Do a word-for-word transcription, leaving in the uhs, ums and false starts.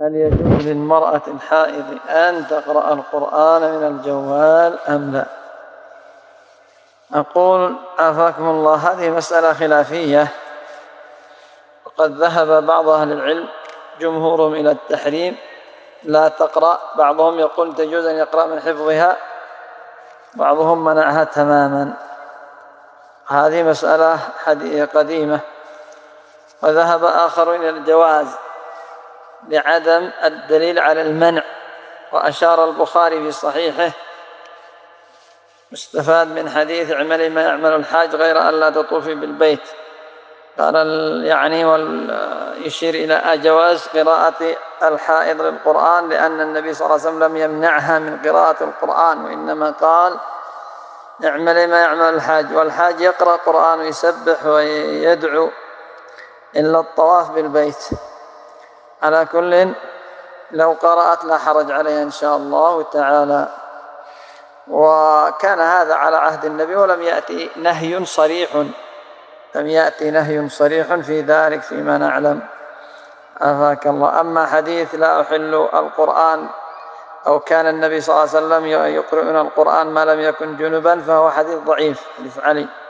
هل يجوز للمرأة الحائض أن تقرأ القرآن من الجوال أم لا؟ أقول عافاكم الله، هذه مسألة خلافية، وقد ذهب بعض أهل العلم جمهورهم إلى التحريم، لا تقرأ. بعضهم يقول تجوز أن يقرأ من حفظها، بعضهم منعها تماما. هذه مسألة قديمة. وذهب آخرون إلى الجواز لعدم الدليل على المنع، وأشار البخاري في صحيحه مستفاد من حديث اعملي ما يعمل الحاج غير أن لا تطوفي بالبيت، قال يعني يشير إلى جواز قراءة الحائض للقرآن، لأن النبي صلى الله عليه وسلم لم يمنعها من قراءة القرآن، وإنما قال اعملي ما يعمل الحاج، والحاج يقرأ قرآن ويسبح ويدعو إلا الطواف بالبيت. على كل لو قرأت لا حرج عليها إن شاء الله تعالى. وكان هذا على عهد النبي، ولم يأتي نهي صريح لم يأتي نهي صريح في ذلك فيما نعلم، عافاك الله. أما حديث لا أحل القرآن أو كان النبي صلى الله عليه وسلم يقرؤون القرآن ما لم يكن جنبا، فهو حديث ضعيف، حديث علي.